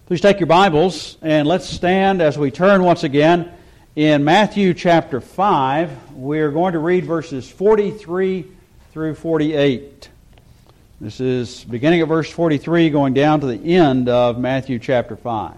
Please take your Bibles and let's stand as we turn once again in Matthew chapter 5. We're going to read verses 43 through 48. This is beginning at verse 43 going down to the end of Matthew chapter 5.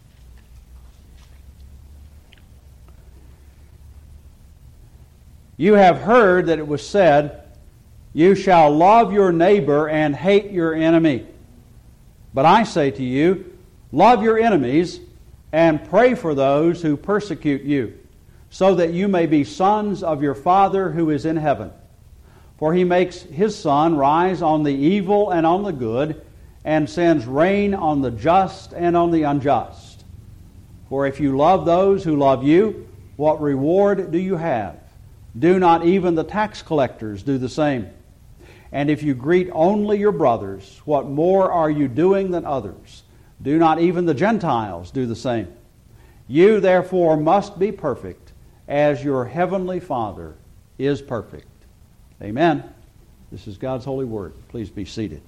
You have heard that it was said, "You shall love your neighbor and hate your enemy." But I say to you, love your enemies and pray for those who persecute you, so that you may be sons of your Father who is in heaven. For He makes His sun rise on the evil and on the good, and sends rain on the just and on the unjust. For if you love those who love you, what reward do you have? Do not even the tax collectors do the same? And if you greet only your brothers, what more are you doing than others? Do not even the Gentiles do the same? You therefore must be perfect, as your heavenly Father is perfect. Amen. This is God's holy word. Please be seated.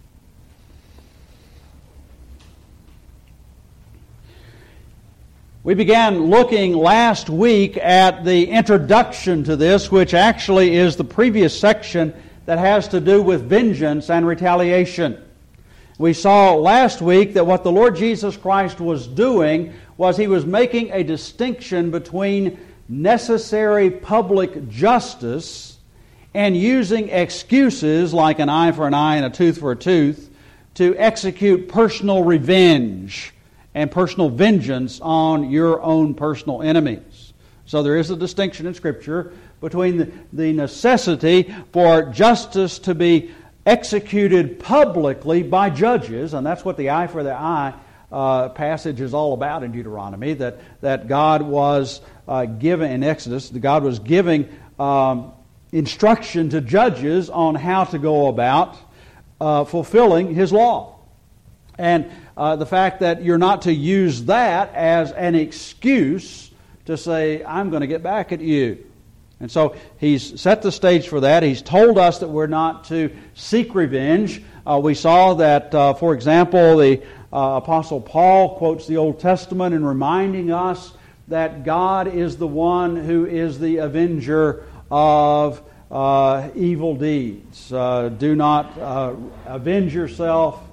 We began looking last week at the introduction to this, which actually is the previous section that has to do with vengeance and retaliation. We saw last week that what the Lord Jesus Christ was doing was He was making a distinction between necessary public justice and using excuses like an eye for an eye and a tooth for a tooth to execute personal revenge and personal vengeance on your own personal enemies. So there is a distinction in Scripture between the necessity for justice to be executed publicly by judges, and that's what the eye for the eye passage is all about in Deuteronomy, that God was given in Exodus, that God was giving instruction to judges on how to go about fulfilling His law. And the fact that you're not to use that as an excuse to say, I'm going to get back at you. And so He's set the stage for that. He's told us that we're not to seek revenge. We saw that, for example, the Apostle Paul quotes the Old Testament in reminding us that God is the one who is the avenger of evil deeds. Do not avenge yourself.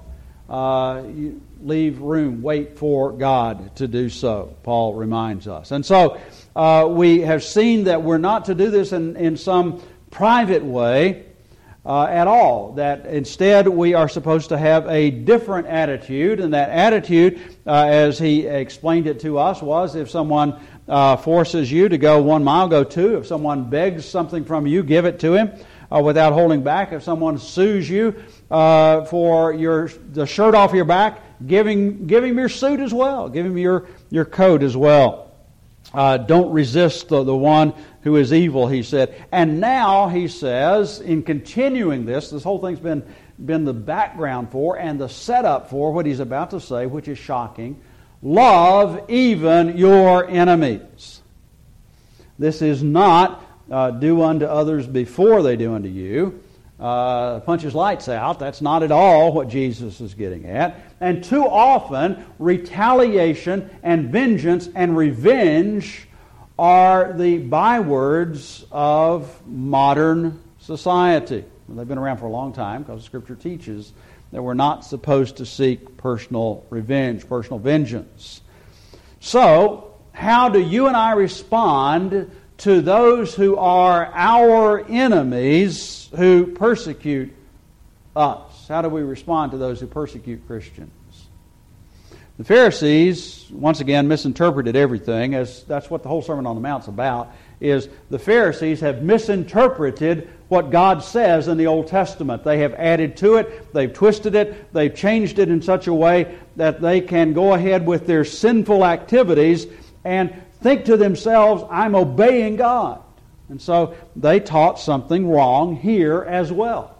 Leave room, wait for God to do so, Paul reminds us. And so we have seen that we're not to do this in some private way at all. That instead we are supposed to have a different attitude, and that attitude, as he explained it to us, was if someone forces you to go 1 mile, go 2. If someone begs something from you, give it to him without holding back. If someone sues you for the shirt off your back, give him your suit as well. Give him your coat as well. Don't resist the one who is evil, he said. And now he says, in continuing this whole thing's been the background for and the setup for what he's about to say, which is shocking. Love even your enemies. This is not do unto others before they do unto you. Punch his lights out. That's not at all what Jesus is getting at. And too often, retaliation and vengeance and revenge are the bywords of modern society. They've been around for a long time because Scripture teaches that we're not supposed to seek personal revenge, personal vengeance. So, how do you and I respond to those who are our enemies who persecute us? How do we respond to those who persecute Christians? The Pharisees, once again, misinterpreted everything, as that's what the whole Sermon on the Mount's about, is the Pharisees have misinterpreted what God says in the Old Testament. They have added to it, they've twisted it, they've changed it in such a way that they can go ahead with their sinful activities and think to themselves, I'm obeying God. And so they taught something wrong here as well.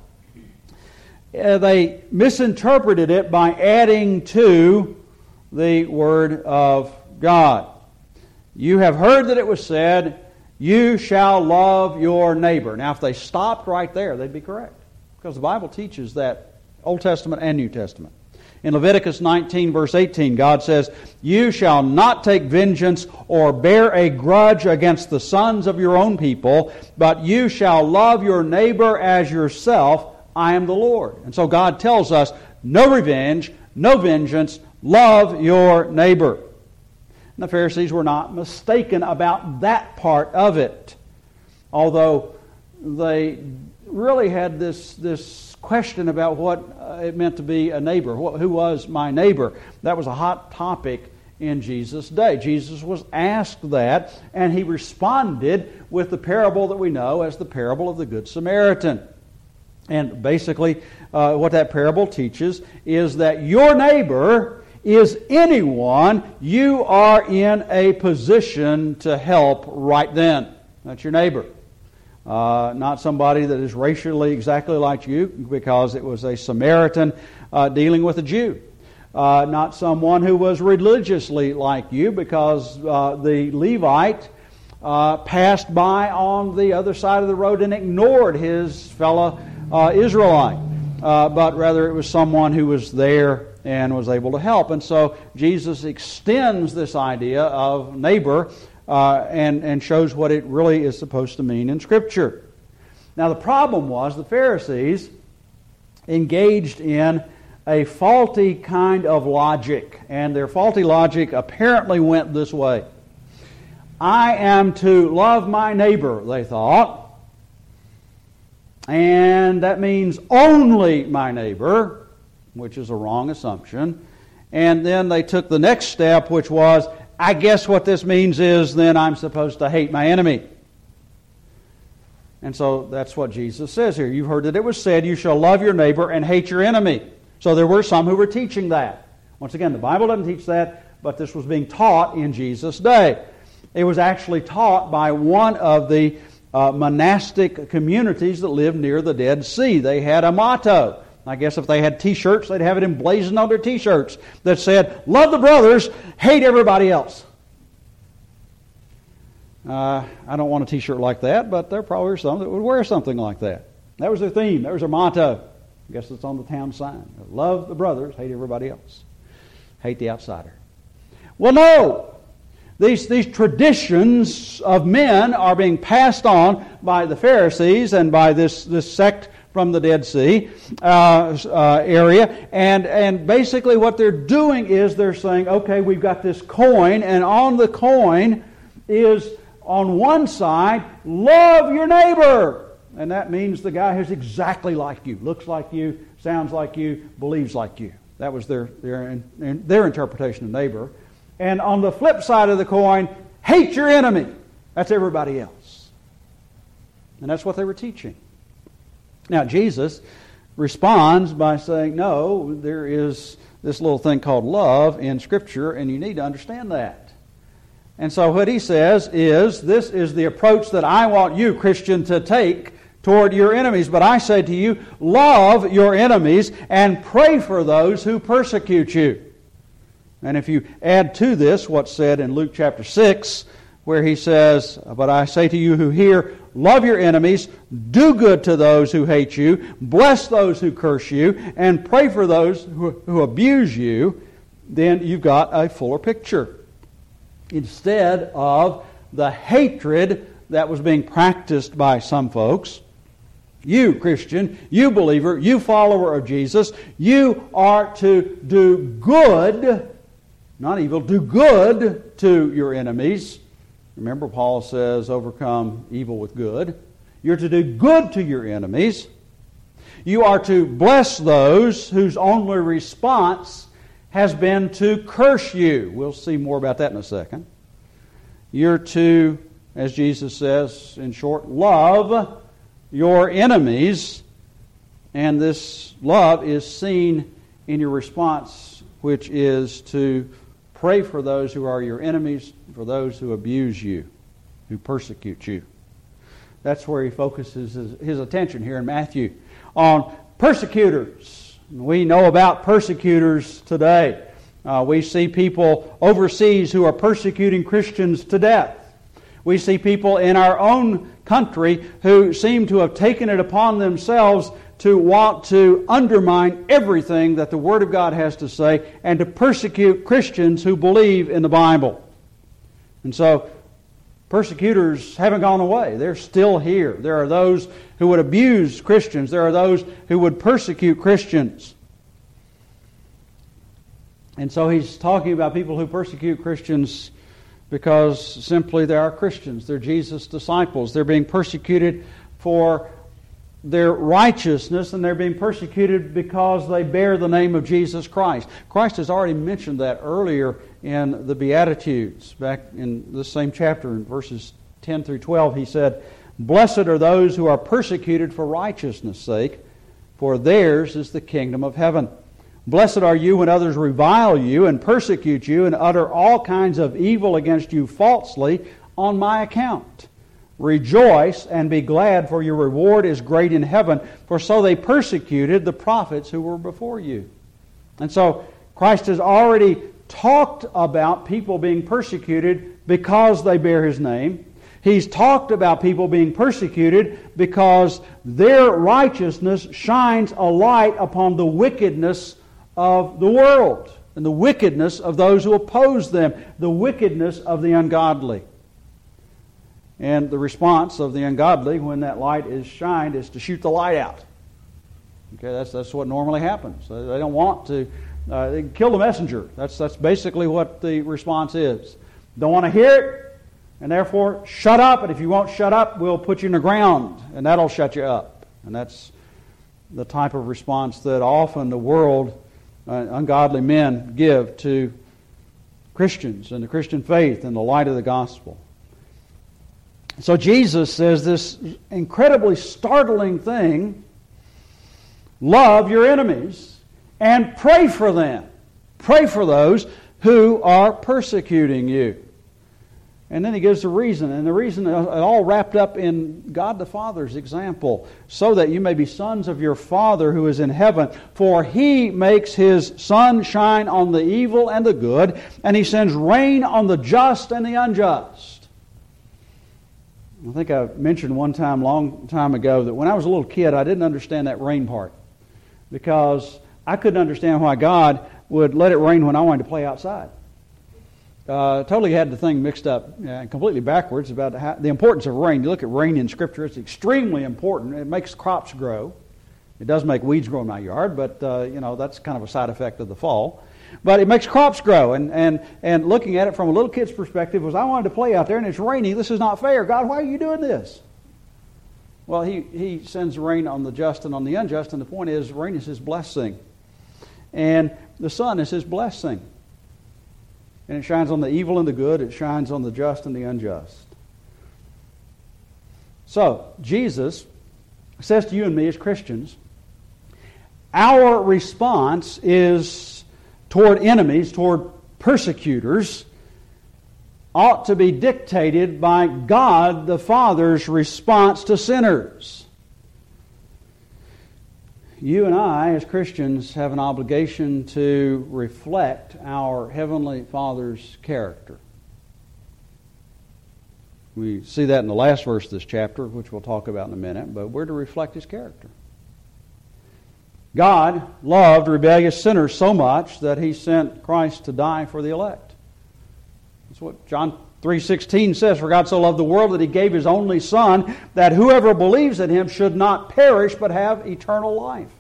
They misinterpreted it by adding to the Word of God. You have heard that it was said, you shall love your neighbor. Now, if they stopped right there, they'd be correct. Because the Bible teaches that, Old Testament and New Testament. In Leviticus 19, verse 18, God says, "You shall not take vengeance or bear a grudge against the sons of your own people, but you shall love your neighbor as yourself. I am the Lord." And so God tells us, no revenge, no vengeance, love your neighbor. And the Pharisees were not mistaken about that part of it. Although they really had this question about what it meant to be a neighbor. Who was my neighbor? That was a hot topic in Jesus' day. Jesus was asked that, and he responded with the parable that we know as the parable of the Good Samaritan. And basically, what that parable teaches is that your neighbor is anyone you are in a position to help right then. That's your neighbor. Not somebody that is racially exactly like you, because it was a Samaritan dealing with a Jew. Not someone who was religiously like you, because the Levite passed by on the other side of the road and ignored his fellow Israelite. But rather it was someone who was there and was able to help. And so Jesus extends this idea of neighbor and shows what it really is supposed to mean in Scripture. Now the problem was the Pharisees engaged in a faulty kind of logic, and their faulty logic apparently went this way. I am to love my neighbor, they thought, and that means only my neighbor, which is a wrong assumption. And then they took the next step, which was, I guess what this means is then I'm supposed to hate my enemy. And so that's what Jesus says here. You've heard that it was said, you shall love your neighbor and hate your enemy. So there were some who were teaching that. Once again, the Bible doesn't teach that, but this was being taught in Jesus' day. It was actually taught by one of the monastic communities that lived near the Dead Sea. They had a motto. I guess if they had T-shirts, they'd have it emblazoned on their T-shirts that said, love the brothers, hate everybody else. I don't want a T-shirt like that, but there probably are some that would wear something like that. That was their theme. That was their motto. I guess it's on the town sign. Love the brothers, hate everybody else. Hate the outsider. Well, no. These traditions of men are being passed on by the Pharisees and by this sect from the Dead Sea area. And basically what they're doing is they're saying, okay, we've got this coin, and on the coin is, on one side, love your neighbor. And that means the guy who's exactly like you, looks like you, sounds like you, believes like you. That was their interpretation of neighbor. And on the flip side of the coin, hate your enemy. That's everybody else. And that's what they were teaching. Now, Jesus responds by saying, no, there is this little thing called love in Scripture, and you need to understand that. And so what he says is, this is the approach that I want you, Christian, to take toward your enemies. But I say to you, love your enemies and pray for those who persecute you. And if you add to this what's said in Luke chapter 6, where he says, but I say to you who hear, love your enemies, do good to those who hate you, bless those who curse you, and pray for those who abuse you, then you've got a fuller picture. Instead of the hatred that was being practiced by some folks, you, Christian, you believer, you follower of Jesus, you are to do good, not evil, do good to your enemies. Remember, Paul says, overcome evil with good. You're to do good to your enemies. You are to bless those whose only response has been to curse you. We'll see more about that in a second. You're to, as Jesus says in short, love your enemies. And this love is seen in your response, which is to pray for those who are your enemies, for those who abuse you, who persecute you. That's where he focuses his attention here in Matthew, on persecutors. We know about persecutors today. We see people overseas who are persecuting Christians to death. We see people in our own country who seem to have taken it upon themselves to want to undermine everything that the Word of God has to say and to persecute Christians who believe in the Bible. And so, persecutors haven't gone away. They're still here. There are those who would abuse Christians. There are those who would persecute Christians. And so he's talking about people who persecute Christians because simply they are Christians. They're Jesus' disciples. They're being persecuted for their righteousness, and they're being persecuted because they bear the name of Jesus Christ. Christ has already mentioned that earlier in the Beatitudes. Back in this same chapter, in verses 10 through 12, he said, "Blessed are those who are persecuted for righteousness' sake, for theirs is the kingdom of heaven. Blessed are you when others revile you and persecute you and utter all kinds of evil against you falsely on my account. Rejoice and be glad, for your reward is great in heaven, for so they persecuted the prophets who were before you." And so Christ has already talked about people being persecuted because they bear His name. He's talked about people being persecuted because their righteousness shines a light upon the wickedness of the world and the wickedness of those who oppose them, the wickedness of the ungodly. And the response of the ungodly when that light is shined is to shoot the light out. Okay, that's what normally happens. They don't want to they kill the messenger. That's basically what the response is. Don't want to hear it, and therefore shut up. And if you won't shut up, we'll put you in the ground, and that'll shut you up. And that's the type of response that often the world, ungodly men, give to Christians and the Christian faith in the light of the gospel. So Jesus says this incredibly startling thing: love your enemies and pray for them. Pray for those who are persecuting you. And then he gives the reason, and the reason is all wrapped up in God the Father's example, so that you may be sons of your Father who is in heaven. For He makes His sun shine on the evil and the good, and He sends rain on the just and the unjust. I think I mentioned one time, long time ago, that when I was a little kid, I didn't understand that rain part, because I couldn't understand why God would let it rain when I wanted to play outside. Totally had the thing mixed up completely backwards about the importance of rain. You look at rain in Scripture, it's extremely important. It makes crops grow. It does make weeds grow in my yard, but that's kind of a side effect of the fall. But it makes crops grow, and looking at it from a little kid's perspective was, I wanted to play out there and it's raining. This is not fair. God, why are you doing this? Well, He sends rain on the just and on the unjust, and the point is, rain is His blessing. And the sun is His blessing. And it shines on the evil and the good. It shines on the just and the unjust. So, Jesus says to you and me as Christians, our response is toward enemies, toward persecutors, ought to be dictated by God the Father's response to sinners. You and I, as Christians, have an obligation to reflect our Heavenly Father's character. We see that in the last verse of this chapter, which we'll talk about in a minute, but we're to reflect His character. God loved rebellious sinners so much that He sent Christ to die for the elect. That's what John 3:16 says, "For God so loved the world that He gave His only Son, that whoever believes in Him should not perish but have eternal life."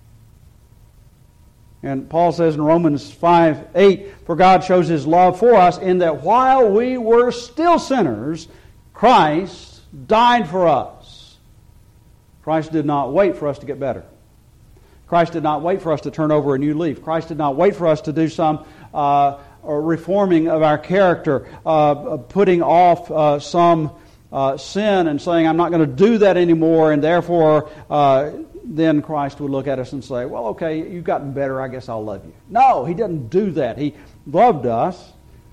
And Paul says in Romans 5:8, "For God shows His love for us in that while we were still sinners, Christ died for us." Christ did not wait for us to get better. Christ did not wait for us to turn over a new leaf. Christ did not wait for us to do some reforming of our character, putting off some sin and saying, I'm not going to do that anymore, and therefore then Christ would look at us and say, well, okay, you've gotten better, I guess I'll love you. No, He didn't do that. He loved us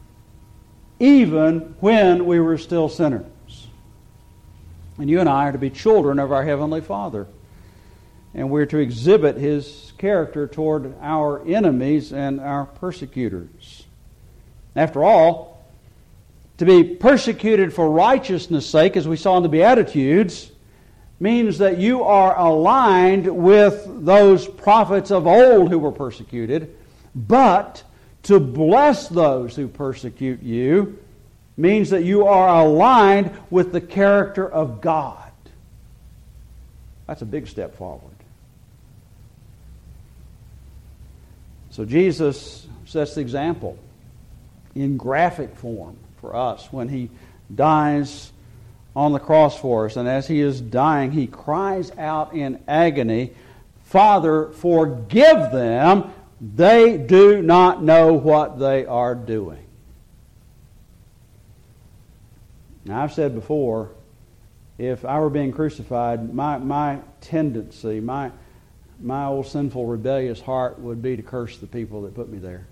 even when we were still sinners. And you and I are to be children of our Heavenly Father. And we're to exhibit His character toward our enemies and our persecutors. After all, To be persecuted for righteousness' sake, as we saw in the Beatitudes, means that you are aligned with those prophets of old who were persecuted. But to bless those who persecute you means that you are aligned with the character of God. That's a big step forward. So Jesus sets the example in graphic form for us when He dies on the cross for us. And as He is dying, He cries out in agony, "Father, forgive them. They do not know what they are doing." Now, I've said before, if I were being crucified, my tendency, my old sinful, rebellious heart would be to curse the people that put me there.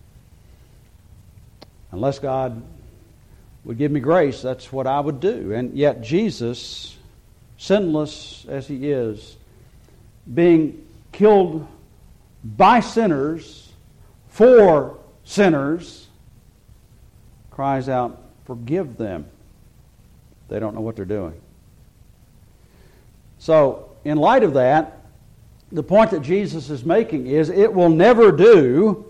Unless God would give me grace, that's what I would do. And yet Jesus, sinless as He is, being killed by sinners, for sinners, cries out, "Forgive them. They don't know what they're doing." So, in light of that, the point that Jesus is making is it will never do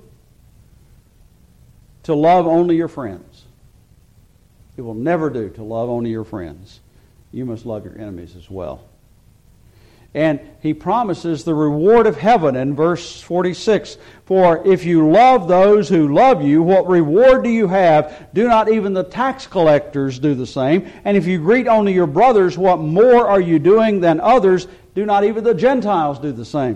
to love only your friends. It will never do to love only your friends. You must love your enemies as well. And He promises the reward of heaven in verse 46. "For if you love those who love you, what reward do you have? Do not even the tax collectors do the same? And if you greet only your brothers, what more are you doing than others? Do not even the Gentiles do the same?"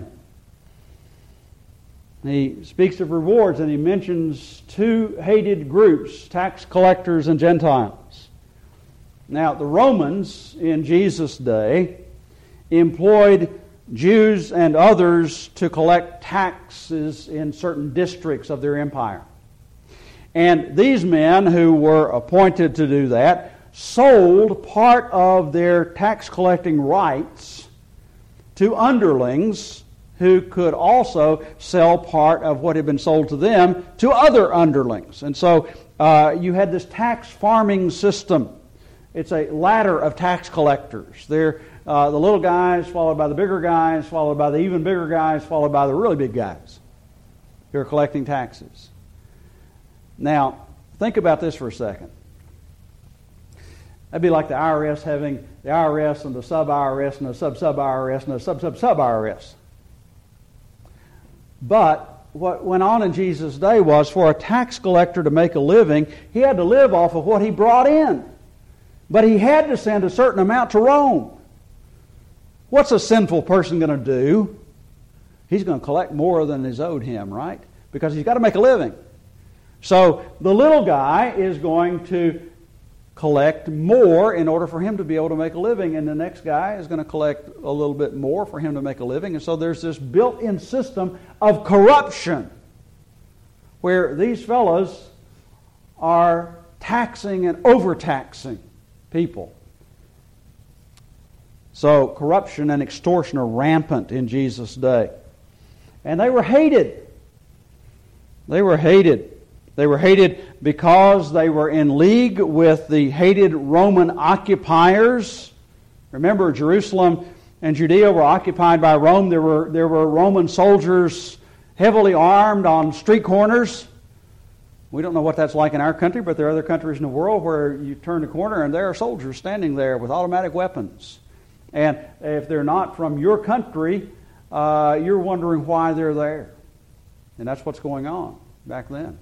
He speaks of rewards, and He mentions two hated groups, tax collectors and Gentiles. Now, the Romans in Jesus' day employed Jews and others to collect taxes in certain districts of their empire. And these men who were appointed to do that sold part of their tax collecting rights to underlings who could also sell part of what had been sold to them to other underlings. And so you had this tax farming system. It's a ladder of tax collectors. They're the little guys, followed by the bigger guys, followed by the even bigger guys, followed by the really big guys who are collecting taxes. Now, think about this for a second. That'd be like the IRS having the IRS and the sub-IRS and the sub-sub-IRS and the sub-sub-sub-IRS. But what went on in Jesus' day was for a tax collector to make a living, he had to live off of what he brought in. But he had to send a certain amount to Rome. What's a sinful person going to do? He's going to collect more than is owed him, right? Because he's got to make a living. So the little guy is going to collect more in order for him to be able to make a living, and the next guy is going to collect a little bit more for him to make a living. And so there's this built-in system of corruption where these fellows are taxing and overtaxing people. So corruption and extortion are rampant in Jesus' day. And they were hated. They were hated. They were hated because they were in league with the hated Roman occupiers. Remember, Jerusalem and Judea were occupied by Rome. There were Roman soldiers heavily armed on street corners. We don't know what that's like in our country, but there are other countries in the world where you turn the corner and there are soldiers standing there with automatic weapons. And if they're not from your country, you're wondering why they're there. And that's what's going on back then.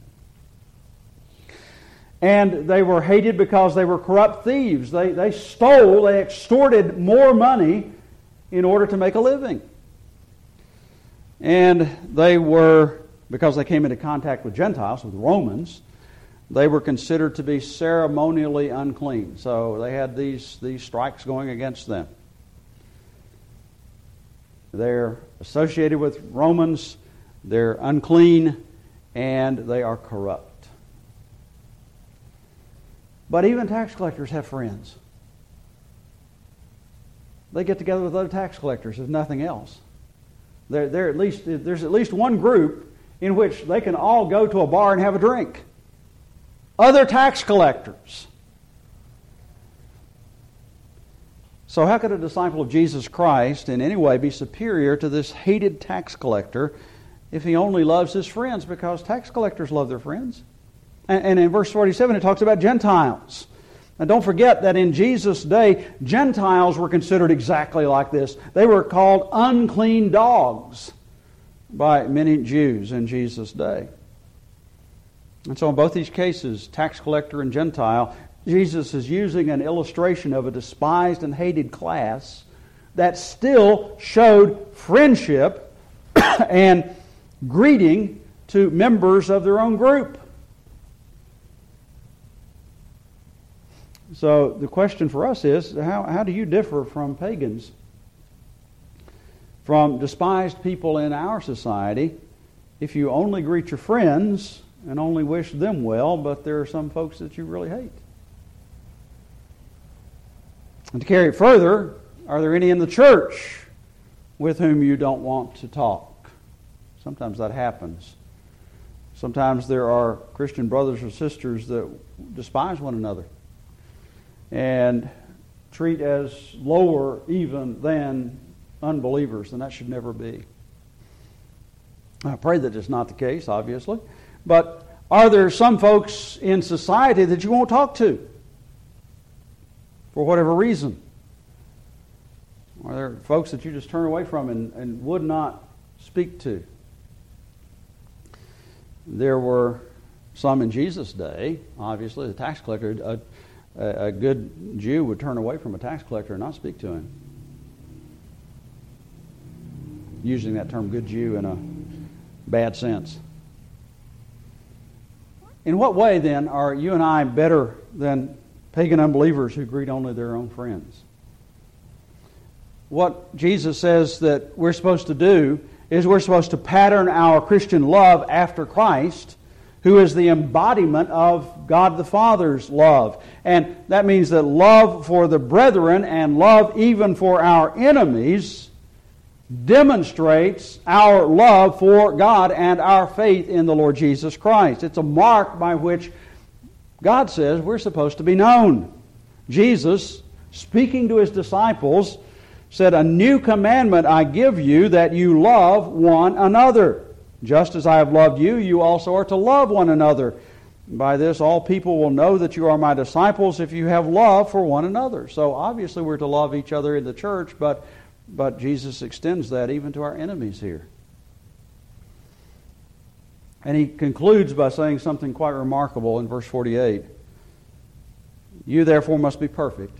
And they were hated because they were corrupt thieves. They stole, they extorted more money in order to make a living. And they were, because they came into contact with Gentiles, with Romans, they were considered to be ceremonially unclean. So they had these strikes going against them. They're associated with Romans, they're unclean, and they are corrupt. But even tax collectors have friends. They get together with other tax collectors, if nothing else. There's at least one group in which they can all go to a bar and have a drink. other tax collectors. So how could a disciple of Jesus Christ in any way be superior to this hated tax collector if he only loves his friends? Because tax collectors love their friends. And in verse 47 it talks about Gentiles. Now don't forget that in Jesus' day, Gentiles were considered exactly like this. They were called unclean dogs by many Jews in Jesus' day. And so in both these cases, tax collector and Gentile, Jesus is using an illustration of a despised and hated class that still showed friendship and greeting to members of their own group. So the question for us is, how do you differ from pagans, from despised people in our society, if you only greet your friends and only wish them well, but there are some folks that you really hate? And to carry it further, are there any in the church with whom you don't want to talk? Sometimes that happens. Sometimes there are Christian brothers or sisters that despise one another and treat as lower even than unbelievers, and that should never be. I pray that it's not the case, obviously. But are there some folks in society that you won't talk to for whatever reason? Are there folks that you just turn away from and would not speak to? There were some in Jesus' day, obviously, the tax collector. A good Jew would turn away from a tax collector and not speak to him. Using that term good Jew in a bad sense. In what way, then, are you and I better than pagan unbelievers who greet only their own friends? What Jesus says that we're supposed to do is we're supposed to pattern our Christian love after Christ, who is the embodiment of God the Father's love. And that means that love for the brethren and love even for our enemies demonstrates our love for God and our faith in the Lord Jesus Christ. It's a mark by which God says we're supposed to be known. Jesus, speaking to His disciples, said, "A new commandment I give you, that you love one another. Just as I have loved you, you also are to love one another. By this all people will know that you are my disciples if you have love for one another." So obviously we're to love each other in the church, but Jesus extends that even to our enemies here. And He concludes by saying something quite remarkable in verse 48. "You therefore must be perfect,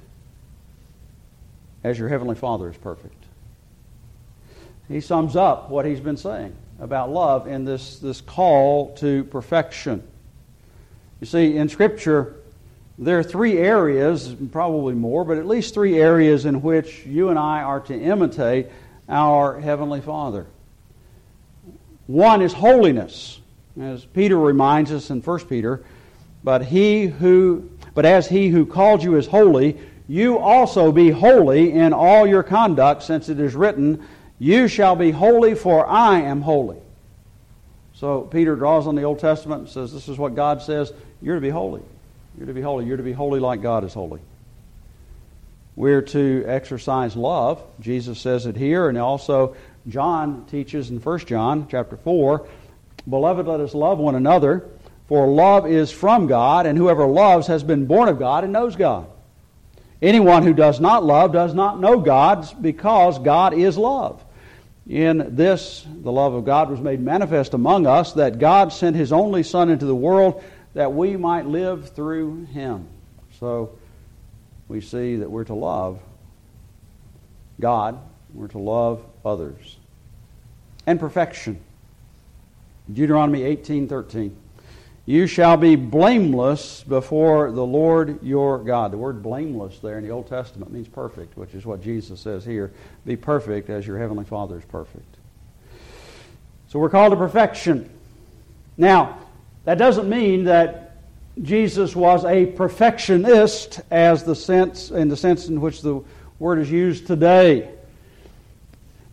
as your heavenly Father is perfect." He sums up what he's been saying about love in this call to perfection. You see, in Scripture, there are three areas, probably more, but at least three areas in which you and I are to imitate our Heavenly Father. One is holiness, as Peter reminds us in 1 Peter, but as He who called you is holy, you also be holy in all your conduct, since it is written, "You shall be holy, for I am holy." So Peter draws on the Old Testament and says, this is what God says, you're to be holy. You're to be holy. You're to be holy like God is holy. We're to exercise love. Jesus says it here, and also John teaches in 1 John chapter 4, "Beloved, let us love one another, for love is from God, and whoever loves has been born of God and knows God. Anyone who does not love does not know God, because God is love. In this, the love of God was made manifest among us, that God sent His only Son into the world that we might live through Him." So we see that we're to love God, we're to love others. And perfection. Deuteronomy 18:13. "You shall be blameless before the Lord your God." The word blameless there in the Old Testament means perfect, which is what Jesus says here. Be perfect as your Heavenly Father is perfect. So we're called to perfection. Now, that doesn't mean that Jesus was a perfectionist in the sense in which the word is used today.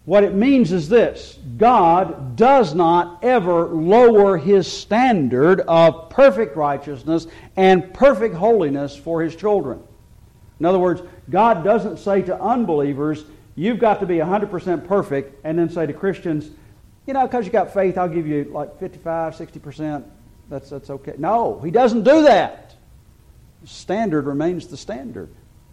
What it means is this: God does not ever lower His standard of perfect righteousness and perfect holiness for His children. In other words, God doesn't say to unbelievers, you've got to be 100% perfect, and then say to Christians, because you got faith, I'll give you like 55, 60%. That's okay. No, He doesn't do that. The standard remains the standard.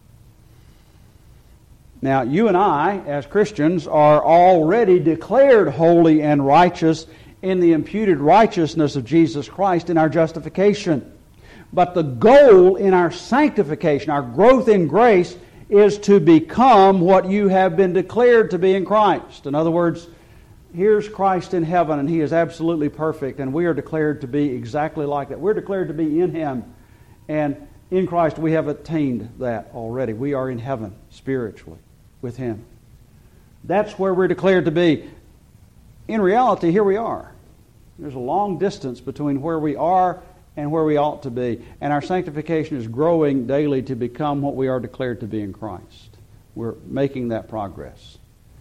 Now, you and I, as Christians, are already declared holy and righteous in the imputed righteousness of Jesus Christ in our justification. But the goal in our sanctification, our growth in grace, is to become what you have been declared to be in Christ. In other words, here's Christ in heaven, and He is absolutely perfect, and we are declared to be exactly like that. We're declared to be in Him, and in Christ we have attained that already. We are in heaven spiritually with Him. That's where we're declared to be. In reality, here we are. There's a long distance between where we are and where we ought to be. And our sanctification is growing daily to become what we are declared to be in Christ. We're making that progress.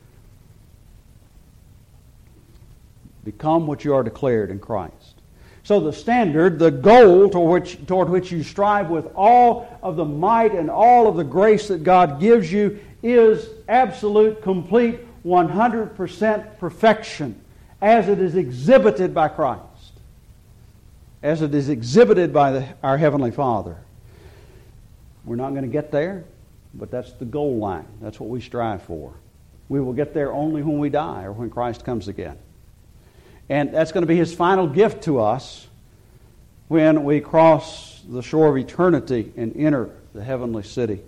Become what you are declared in Christ. So the standard, the goal toward which you strive with all of the might and all of the grace that God gives you is absolute, complete, 100% perfection as it is exhibited by Christ, as it is exhibited by our Heavenly Father. We're not going to get there, but that's the goal line. That's what we strive for. We will get there only when we die or when Christ comes again. And that's going to be His final gift to us when we cross the shore of eternity and enter the heavenly city.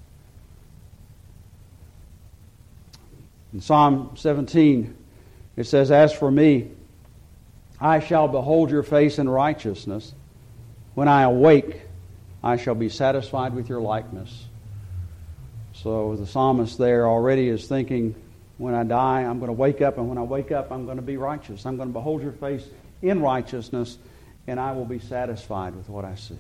In Psalm 17, it says, "As for me, I shall behold your face in righteousness. When I awake, I shall be satisfied with your likeness." So the psalmist there already is thinking, when I die, I'm going to wake up, and when I wake up, I'm going to be righteous. I'm going to behold your face in righteousness, and I will be satisfied with what I see.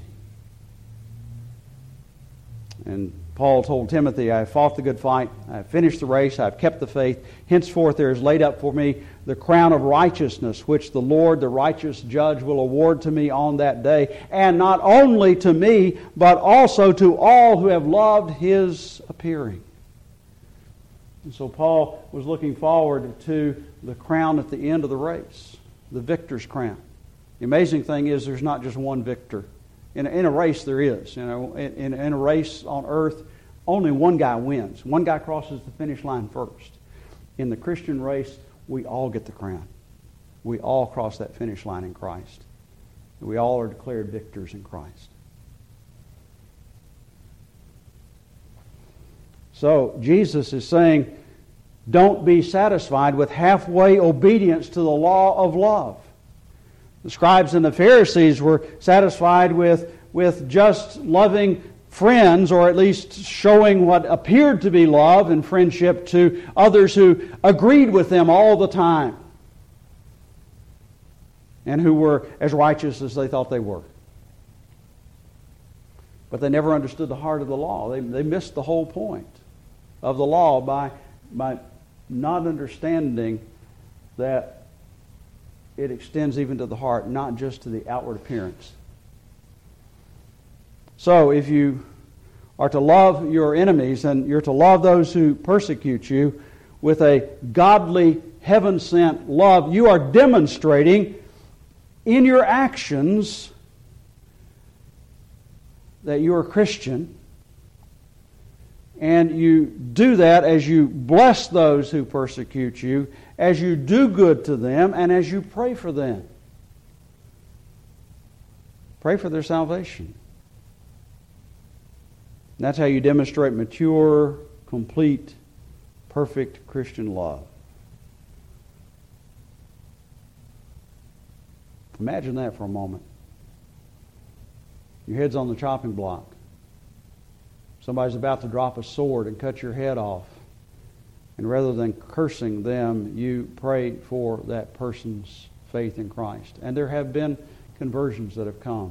And Paul told Timothy, "I have fought the good fight, I have finished the race, I have kept the faith. Henceforth there is laid up for me the crown of righteousness, which the Lord, the righteous judge, will award to me on that day, and not only to me, but also to all who have loved His appearing." And so Paul was looking forward to the crown at the end of the race, the victor's crown. The amazing thing is there's not just one victor. In a race there is. In a race on earth, only one guy wins. One guy crosses the finish line first. In the Christian race, we all get the crown. We all cross that finish line in Christ. We all are declared victors in Christ. So Jesus is saying, don't be satisfied with halfway obedience to the law of love. The scribes and the Pharisees were satisfied with just loving friends, or at least showing what appeared to be love and friendship to others who agreed with them all the time and who were as righteous as they thought they were. But they never understood the heart of the law. They missed the whole point of the law by not understanding that it extends even to the heart, not just to the outward appearance. So if you are to love your enemies and you're to love those who persecute you with a godly, heaven-sent love, you are demonstrating in your actions that you are a Christian. And you do that as you bless those who persecute you, as you do good to them, and as you pray for them. Pray for their salvation. And that's how you demonstrate mature, complete, perfect Christian love. Imagine that for a moment. Your head's on the chopping block. Somebody's about to drop a sword and cut your head off. And rather than cursing them, you pray for that person's faith in Christ. And there have been conversions that have come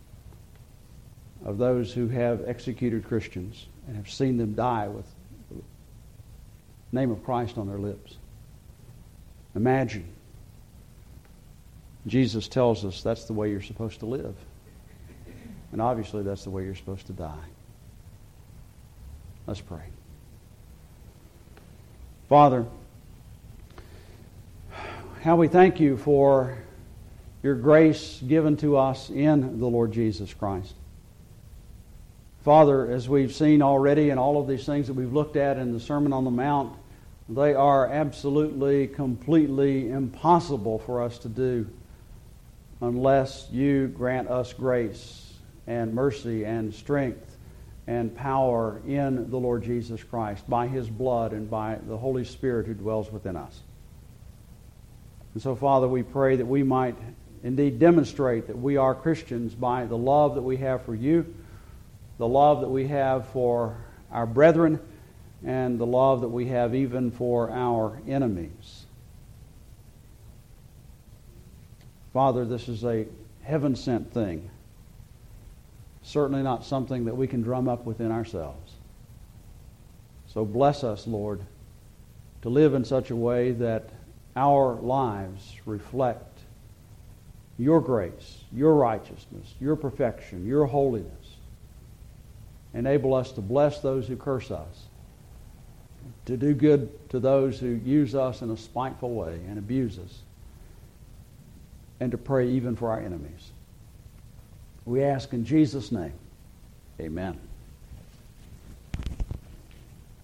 of those who have executed Christians and have seen them die with the name of Christ on their lips. Imagine. Jesus tells us that's the way you're supposed to live. And obviously that's the way you're supposed to die. Let's pray. Father, how we thank you for your grace given to us in the Lord Jesus Christ. Father, as we've seen already in all of these things that we've looked at in the Sermon on the Mount, they are absolutely, completely impossible for us to do unless you grant us grace and mercy and strength and power in the Lord Jesus Christ by His blood and by the Holy Spirit who dwells within us. And so, Father, we pray that we might indeed demonstrate that we are Christians by the love that we have for you, the love that we have for our brethren, and the love that we have even for our enemies. Father, this is a heaven-sent thing. Certainly not something that we can drum up within ourselves. So bless us, Lord, to live in such a way that our lives reflect your grace, your righteousness, your perfection, your holiness. Enable us to bless those who curse us, to do good to those who use us in a spiteful way and abuse us, and to pray even for our enemies. We ask in Jesus' name, amen.